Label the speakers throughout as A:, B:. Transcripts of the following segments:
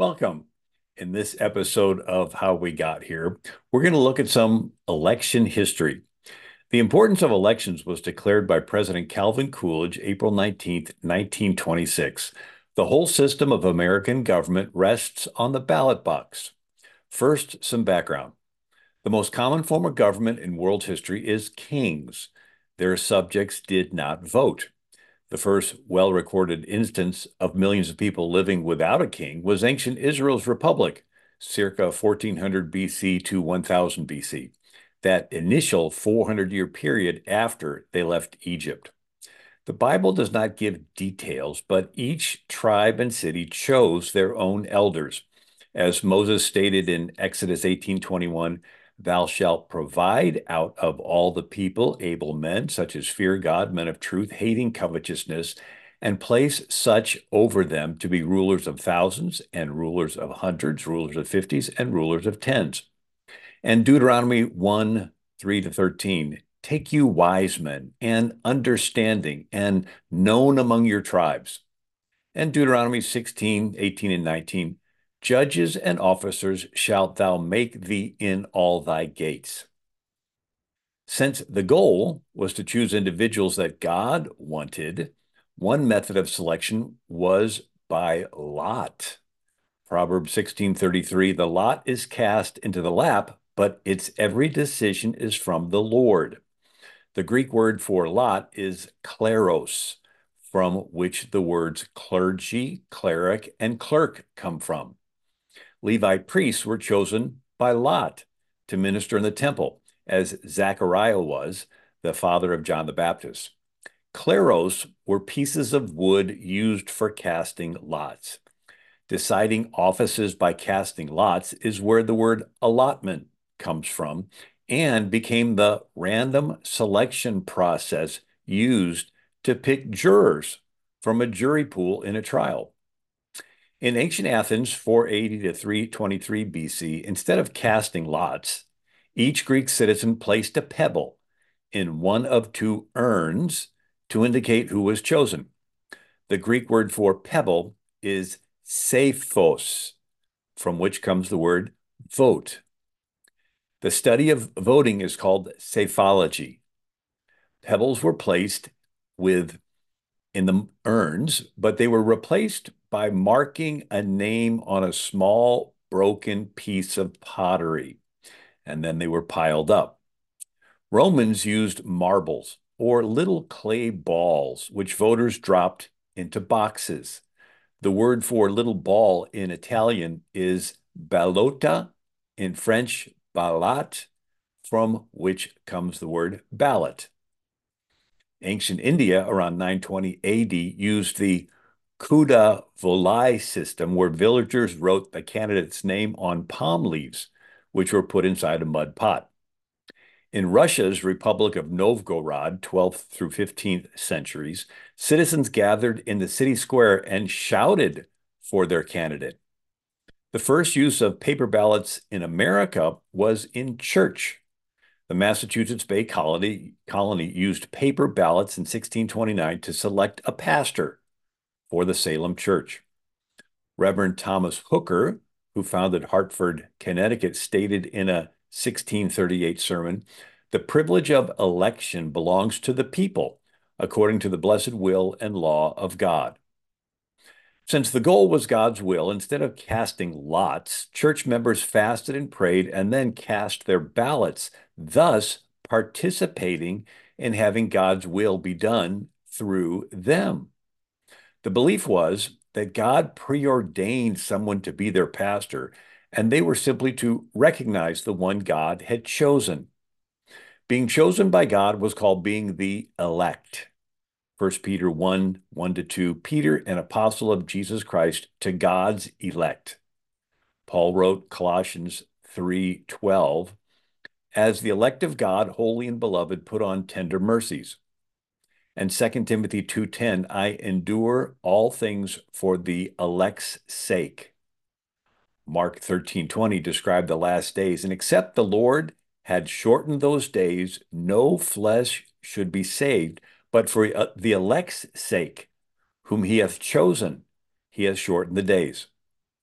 A: Welcome. In this episode of How We Got Here, we're going to look at some election history. The importance of elections was declared by President Calvin Coolidge April 19th, 1926. The whole system of American government rests on the ballot box. First, some background. The most common form of government in world history is kings. Their subjects did not vote. The first well-recorded instance of millions of people living without a king was ancient Israel's republic, circa 1400 BC to 1000 BC, that initial 400-year period after they left Egypt. The Bible does not give details, but each tribe and city chose their own elders. As Moses stated in Exodus 18:21, thou shalt provide out of all the people able men, such as fear God, men of truth, hating covetousness, and place such over them to be rulers of thousands and rulers of hundreds, rulers of fifties, and rulers of tens. And Deuteronomy 1:3 to 13, take you wise men and understanding and known among your tribes. And Deuteronomy 16:18 and 19, judges and officers shalt thou make thee in all thy gates. Since the goal was to choose individuals that God wanted, one method of selection was by lot. Proverbs 16:33, the lot is cast into the lap, but its every decision is from the Lord. The Greek word for lot is kleros, from which the words clergy, cleric, and clerk come from. Levi priests were chosen by lot to minister in the temple, as Zechariah was, the father of John the Baptist. Kleros were pieces of wood used for casting lots. Deciding offices by casting lots is where the word allotment comes from and became the random selection process used to pick jurors from a jury pool in a trial. In ancient Athens, 480 to 323 BC, instead of casting lots, each Greek citizen placed a pebble in one of two urns to indicate who was chosen. The Greek word for pebble is sephos, from which comes the word vote. The study of voting is called psephology. Pebbles were placed in the urns, but they were replaced by marking a name on a small broken piece of pottery, and then they were piled up. Romans used marbles or little clay balls, which voters dropped into boxes. The word for little ball in Italian is ballotta, in French, ballot, from which comes the word ballot. Ancient India, around 920 AD, used the Kuda Volai system, where villagers wrote the candidate's name on palm leaves, which were put inside a mud pot. In Russia's Republic of Novgorod, 12th through 15th centuries, citizens gathered in the city square and shouted for their candidate. The first use of paper ballots in America was in church. The Massachusetts Bay Colony used paper ballots in 1629 to select a pastor for the Salem Church. Reverend Thomas Hooker, who founded Hartford, Connecticut, stated in a 1638 sermon, the privilege of election belongs to the people, according to the blessed will and law of God. Since the goal was God's will, instead of casting lots, church members fasted and prayed and then cast their ballots, thus participating in having God's will be done through them. The belief was that God preordained someone to be their pastor, and they were simply to recognize the one God had chosen. Being chosen by God was called being the elect. 1 Peter 1:1 to 2, Peter, an apostle of Jesus Christ, to God's elect. Paul wrote Colossians 3:12, as the elect of God, holy and beloved, put on tender mercies. And 2 Timothy 2:10, I endure all things for the elect's sake. Mark 13:20 described the last days, and except the Lord had shortened those days, no flesh should be saved, but for the elect's sake, whom he hath chosen, he hath shortened the days.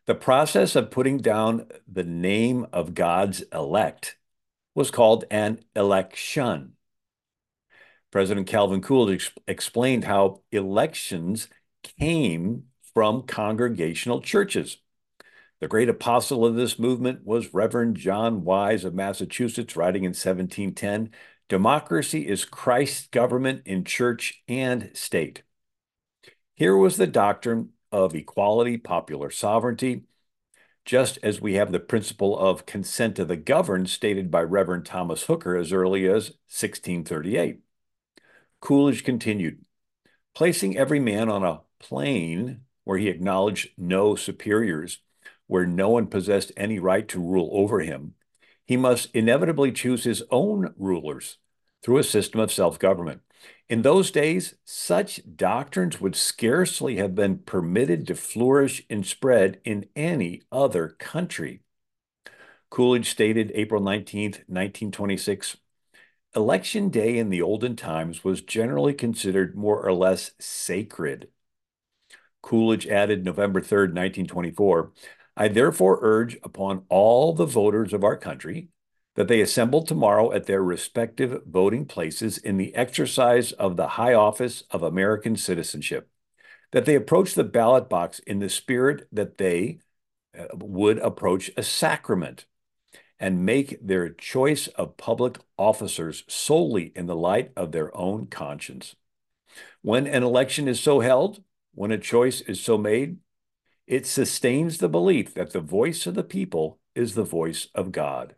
A: The process of putting down the name of God's elect was called an election. President Calvin Coolidge explained how elections came from congregational churches. The great apostle of this movement was Reverend John Wise of Massachusetts, writing in 1710, "Democracy is Christ's government in church and state." Here was the doctrine of equality, popular sovereignty, just as we have the principle of consent to the governed stated by Reverend Thomas Hooker as early as 1638. Coolidge continued, placing every man on a plane where he acknowledged no superiors, where no one possessed any right to rule over him, he must inevitably choose his own rulers through a system of self-government. In those days, such doctrines would scarcely have been permitted to flourish and spread in any other country. Coolidge stated April 19th, 1926, "Election day in the olden times was generally considered more or less sacred." Coolidge added November 3rd, 1924, "I therefore urge upon all the voters of our country that they assemble tomorrow at their respective voting places in the exercise of the high office of American citizenship, that they approach the ballot box in the spirit that they would approach a sacrament, and make their choice of public officers solely in the light of their own conscience. When an election is so held, when a choice is so made, it sustains the belief that the voice of the people is the voice of God."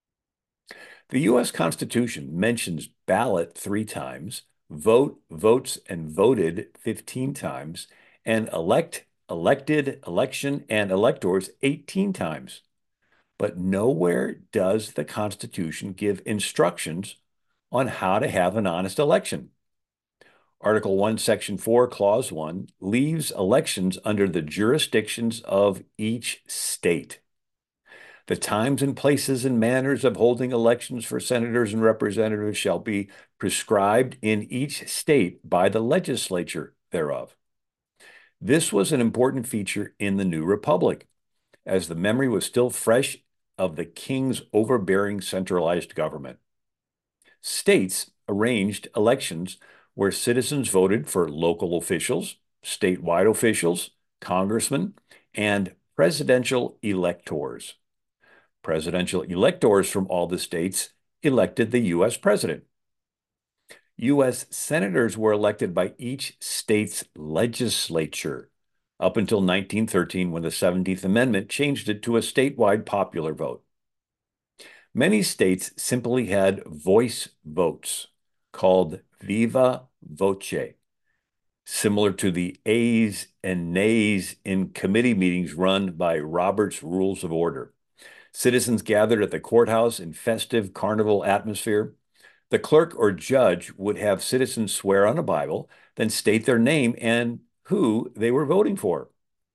A: The U.S. Constitution mentions ballot 3 times, vote, votes, and voted 15 times, and elect, elected, election, and electors 18 times. But nowhere does the Constitution give instructions on how to have an honest election. Article 1, Section 4, Clause 1 leaves elections under the jurisdictions of each state. The times and places and manners of holding elections for senators and representatives shall be prescribed in each state by the legislature thereof. This was an important feature in the new republic, as the memory was still fresh of the king's overbearing centralized government. States arranged elections where citizens voted for local officials, statewide officials, congressmen, and presidential electors. Presidential electors from all the states elected the U.S. president. U.S. senators were elected by each state's legislature up until 1913, when the 17th Amendment changed it to a statewide popular vote. Many states simply had voice votes called viva voce, similar to the ayes and nays in committee meetings run by Robert's Rules of Order. Citizens gathered at the courthouse in festive carnival atmosphere. The clerk or judge would have citizens swear on a Bible, then state their name and who they were voting for.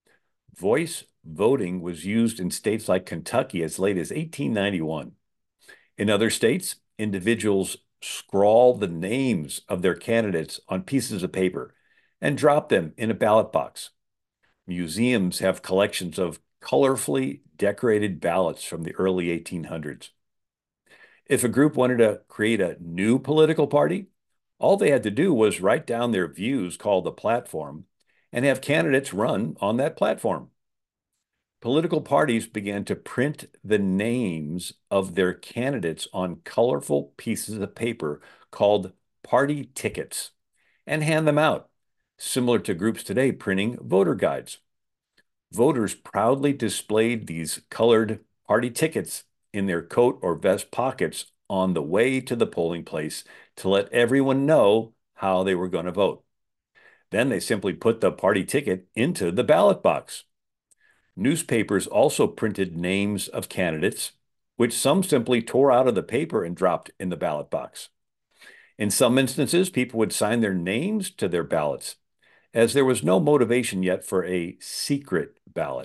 A: Voice voting was used in states like Kentucky as late as 1891. In other states, individuals scrawl the names of their candidates on pieces of paper and drop them in a ballot box. Museums have collections of colorfully decorated ballots from the early 1800s. If a group wanted to create a new political party, all they had to do was write down their views, called the platform, and have candidates run on that platform. Political parties began to print the names of their candidates on colorful pieces of paper called party tickets and hand them out, similar to groups today printing voter guides. Voters proudly displayed these colored party tickets in their coat or vest pockets on the way to the polling place to let everyone know how they were going to vote. Then they simply put the party ticket into the ballot box. Newspapers also printed names of candidates, which some simply tore out of the paper and dropped in the ballot box. In some instances, people would sign their names to their ballots, as there was no motivation yet for a secret ballot.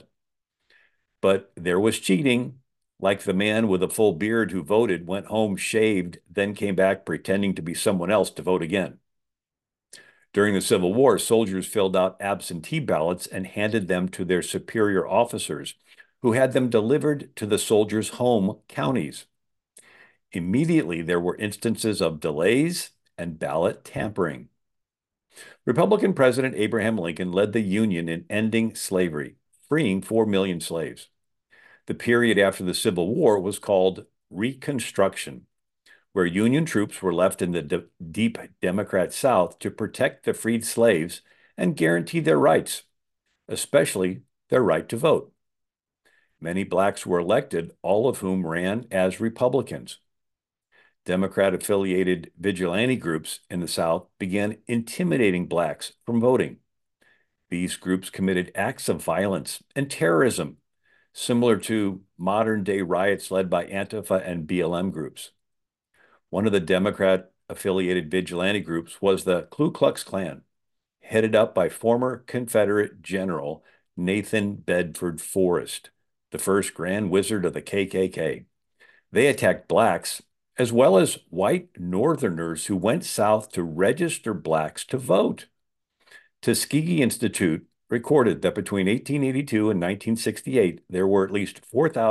A: But there was cheating, like the man with a full beard who voted, went home shaved, then came back pretending to be someone else to vote again. During the Civil War, soldiers filled out absentee ballots and handed them to their superior officers, who had them delivered to the soldiers' home counties. Immediately, there were instances of delays and ballot tampering. Republican President Abraham Lincoln led the Union in ending slavery, freeing 4 million slaves. The period after the Civil War was called Reconstruction, where Union troops were left in the deep Democrat South to protect the freed slaves and guarantee their rights, especially their right to vote. Many blacks were elected, all of whom ran as Republicans. Democrat-affiliated vigilante groups in the South began intimidating blacks from voting. These groups committed acts of violence and terrorism, similar to modern-day riots led by Antifa and BLM groups. One of the Democrat-affiliated vigilante groups was the Ku Klux Klan, headed up by former Confederate General Nathan Bedford Forrest, the first Grand Wizard of the KKK. They attacked blacks as well as white Northerners who went south to register blacks to vote. Tuskegee Institute recorded that between 1882 and 1968, there were at least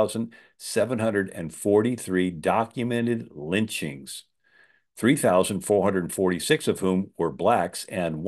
A: 4,743 documented lynchings, 3,446 of whom were blacks and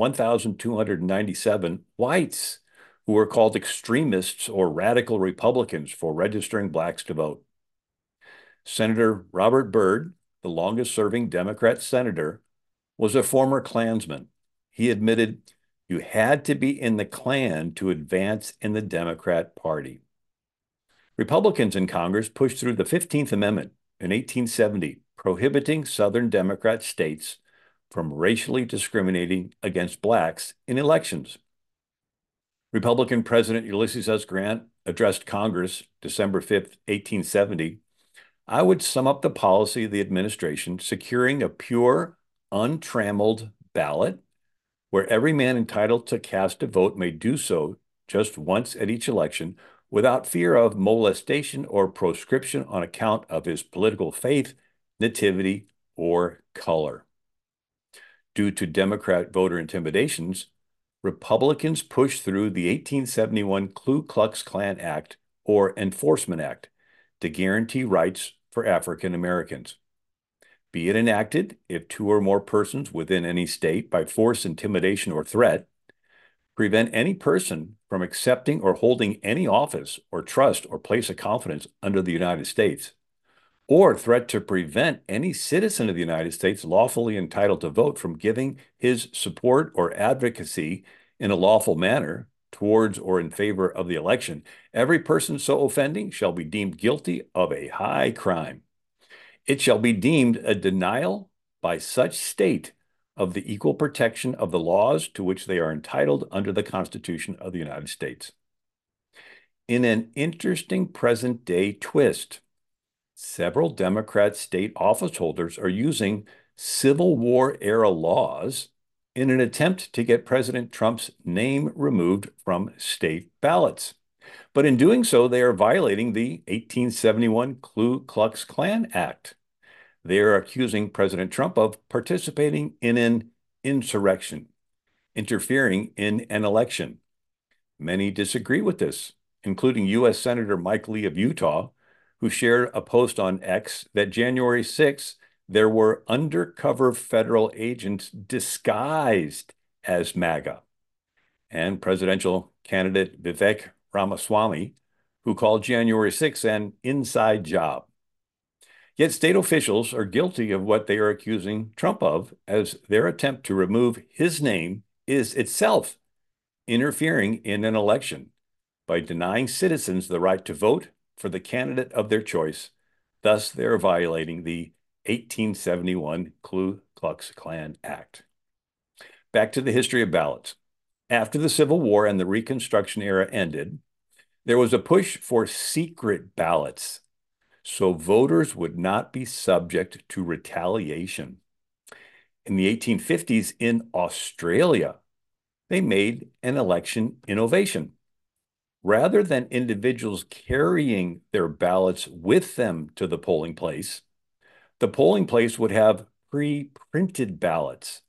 A: 1,297 whites, who were called extremists or radical Republicans for registering blacks to vote. Senator Robert Byrd, the longest-serving Democrat senator, was a former Klansman. He admitted, "You had to be in the Klan to advance in the Democrat Party." Republicans in Congress pushed through the 15th Amendment in 1870, prohibiting Southern Democrat states from racially discriminating against blacks in elections. Republican President Ulysses S. Grant addressed Congress December 5th, 1870. "I would sum up the policy of the administration, securing a pure, untrammeled ballot where every man entitled to cast a vote may do so just once at each election without fear of molestation or proscription on account of his political faith, nativity, or color." Due to Democrat voter intimidations, Republicans pushed through the 1871 Ku Klux Klan Act, or Enforcement Act, to guarantee rights for African Americans. Be it enacted if two or more persons within any state, by force, intimidation, or threat, prevent any person from accepting or holding any office or trust or place of confidence under the United States, or threat to prevent any citizen of the United States lawfully entitled to vote from giving his support or advocacy in a lawful manner towards or in favor of the election, every person so offending shall be deemed guilty of a high crime. It shall be deemed a denial by such state of the equal protection of the laws to which they are entitled under the Constitution of the United States. In an interesting present-day twist, several Democrat state office holders are using Civil War-era laws in an attempt to get President Trump's name removed from state ballots. But in doing so, they are violating the 1871 Ku Klux Klan Act. They are accusing President Trump of participating in an insurrection, interfering in an election. Many disagree with this, including U.S. Senator Mike Lee of Utah, who shared a post on X that January 6th, there were undercover federal agents disguised as MAGA. And presidential candidate Vivek Ramaswamy, who called January 6th an inside job. Yet state officials are guilty of what they are accusing Trump of, as their attempt to remove his name is itself interfering in an election by denying citizens the right to vote for the candidate of their choice. Thus, they are violating the 1871 Ku Klux Klan Act. Back to the history of ballots. After the Civil War and the Reconstruction era ended, there was a push for secret ballots so voters would not be subject to retaliation. In the 1850s in Australia, they made an election innovation. Rather than individuals carrying their ballots with them to the polling place, the polling place would have pre-printed ballots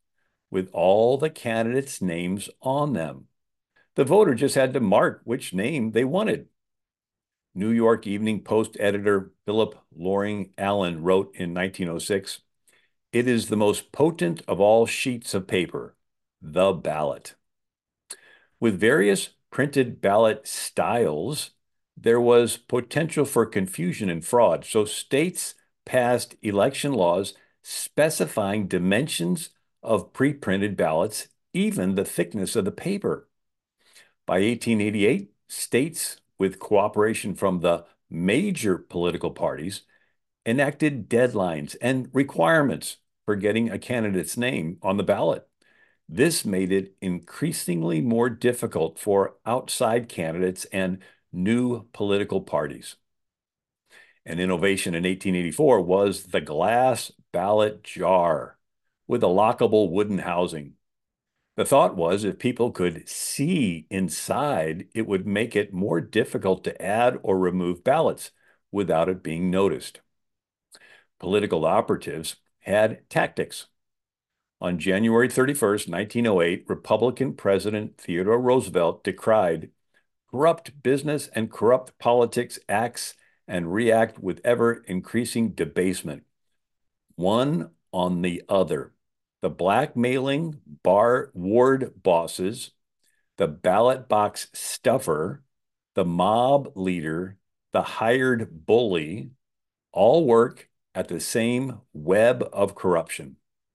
A: with all the candidates' names on them. The voter just had to mark which name they wanted. New York Evening Post editor Philip Loring Allen wrote in 1906, "It is the most potent of all sheets of paper, the ballot." With various printed ballot styles, there was potential for confusion and fraud. So states passed election laws specifying dimensions of pre-printed ballots, even the thickness of the paper. By 1888, states, with cooperation from the major political parties, enacted deadlines and requirements for getting a candidate's name on the ballot. This made it increasingly more difficult for outside candidates and new political parties. An innovation in 1884 was the glass ballot jar with a lockable wooden housing. The thought was if people could see inside, it would make it more difficult to add or remove ballots without it being noticed. Political operatives had tactics. On January 31st, 1908, Republican President Theodore Roosevelt decried corrupt business and corrupt politics acts and react with ever increasing debasement, one on the other. The blackmailing ward bosses, the ballot box stuffer, the mob leader, the hired bully, all work at the same web of corruption.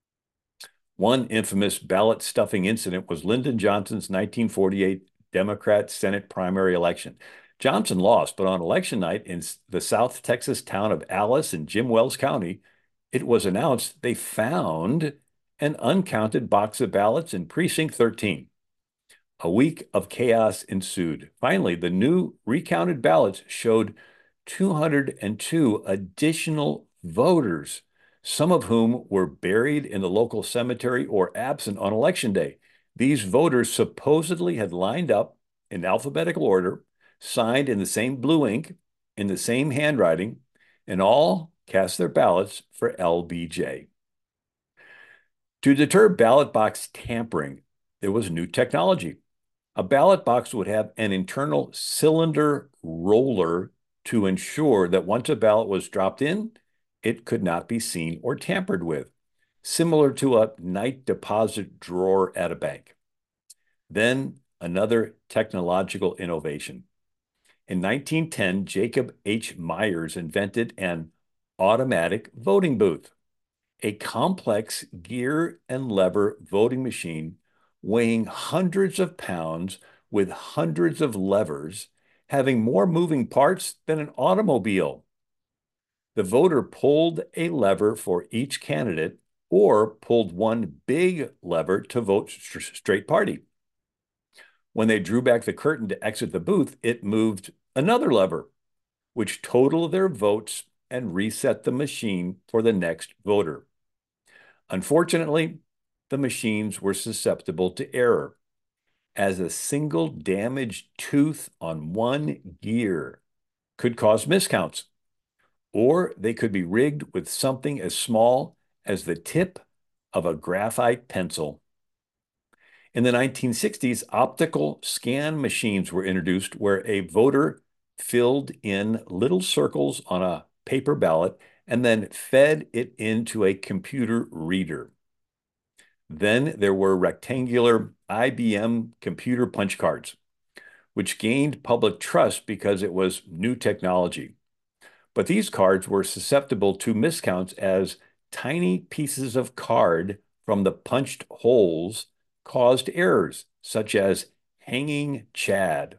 A: One infamous ballot stuffing incident was Lyndon Johnson's 1948 Democrat Senate primary election. Johnson lost, but on election night in the South Texas town of Alice in Jim Wells County, it was announced they found an uncounted box of ballots in Precinct 13. A week of chaos ensued. Finally, the new recounted ballots showed 202 additional voters, some of whom were buried in the local cemetery or absent on election day. These voters supposedly had lined up in alphabetical order, signed in the same blue ink, in the same handwriting, and all cast their ballots for LBJ. To deter ballot box tampering, there was new technology. A ballot box would have an internal cylinder roller to ensure that once a ballot was dropped in, it could not be seen or tampered with, similar to a night deposit drawer at a bank. Then another technological innovation. In 1910, Jacob H. Myers invented an automatic voting booth, a complex gear and lever voting machine weighing hundreds of pounds with hundreds of levers, having more moving parts than an automobile. The voter pulled a lever for each candidate or pulled one big lever to vote straight party. When they drew back the curtain to exit the booth, it moved another lever, which totaled their votes and reset the machine for the next voter. Unfortunately, the machines were susceptible to error, as a single damaged tooth on one gear could cause miscounts, or they could be rigged with something as small as the tip of a graphite pencil. In the 1960s, optical scan machines were introduced where a voter filled in little circles on a paper ballot and then fed it into a computer reader. Then there were rectangular IBM computer punch cards, which gained public trust because it was new technology. But these cards were susceptible to miscounts as tiny pieces of card from the punched holes caused errors, such as hanging Chad.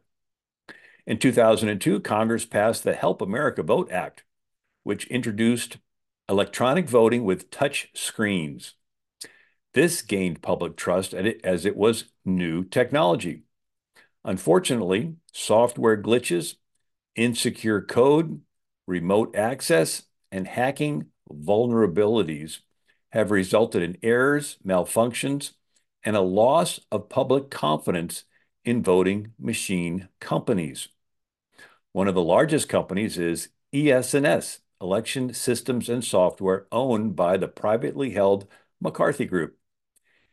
A: In 2002, Congress passed the Help America Vote Act, which introduced electronic voting with touch screens. This gained public trust as it was new technology. Unfortunately, software glitches, insecure code, remote access, and hacking vulnerabilities have resulted in errors, malfunctions, and a loss of public confidence in voting machine companies. One of the largest companies is ES&S, Election Systems and Software, owned by the privately held McCarthy Group.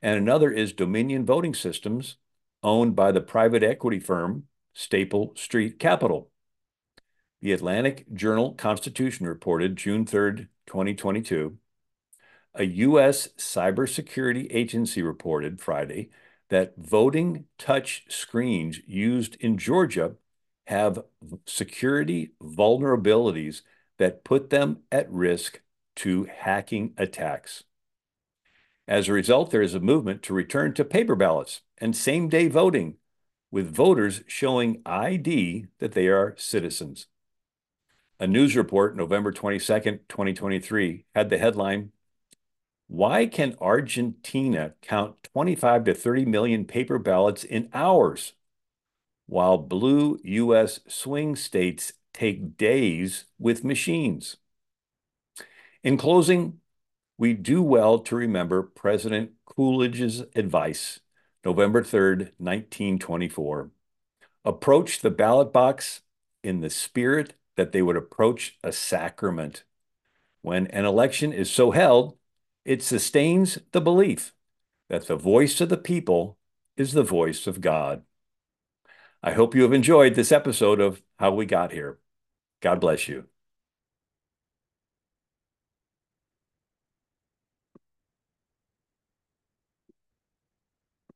A: and another is Dominion Voting Systems, owned by the private equity firm Staple Street Capital. The Atlantic Journal-Constitution reported June 3rd, 2022. A U.S. cybersecurity agency reported Friday that voting touch screens used in Georgia have security vulnerabilities that put them at risk to hacking attacks. As a result, there is a movement to return to paper ballots and same-day voting, with voters showing ID that they are citizens. A news report, November 22nd, 2023, had the headline, "Why can Argentina count 25 to 30 million paper ballots in hours, while blue U.S. swing states take days with machines?" In closing, we do well to remember President Coolidge's advice, November 3rd, 1924. Approach the ballot box in the spirit that they would approach a sacrament. When an election is so held, it sustains the belief that the voice of the people is the voice of God. I hope you have enjoyed this episode of How We Got Here. God bless you.